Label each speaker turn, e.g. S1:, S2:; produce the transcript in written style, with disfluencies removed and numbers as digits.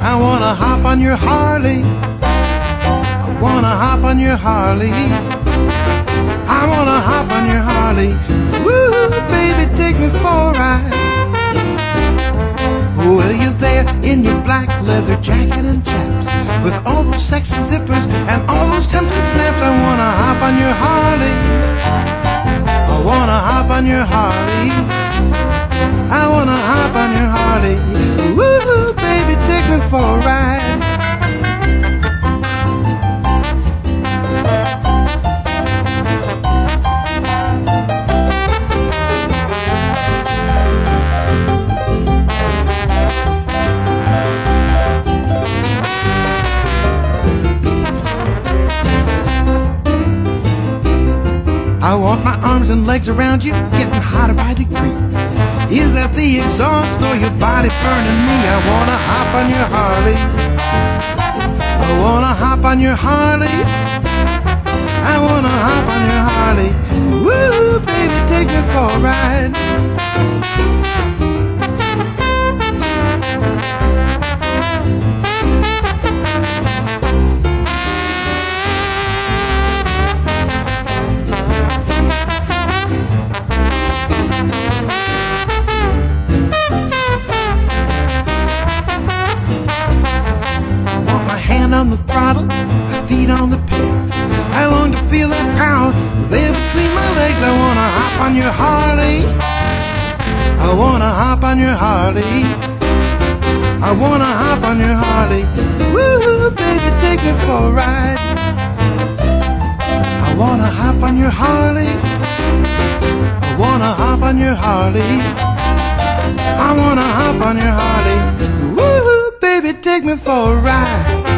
S1: I wanna hop on your Harley. I wanna hop on your Harley. I wanna hop on your Harley. Woo, baby, take me for a ride. Well, you're there in your black leather jacket and chaps, with all those sexy zippers and all those tempting snaps. I wanna hop on your Harley. I wanna hop on your Harley. I wanna hop on your Harley. Woo, baby, take me for a ride. I want my arms and legs around you, getting hotter by degree. Is that the exhaust or your body burning me? I wanna hop on your Harley. I wanna hop on your Harley. I wanna hop on your Harley. Woo, baby, take me for a ride. On the throttle, my feet on the pegs. I long to feel that power there between my legs. I wanna hop on your Harley. I wanna hop on your Harley. I wanna hop on your Harley. Woo, baby, take me for a ride. I wanna hop on your Harley. I wanna hop on your Harley. I wanna hop on your Harley. Woo, baby, take me for a ride.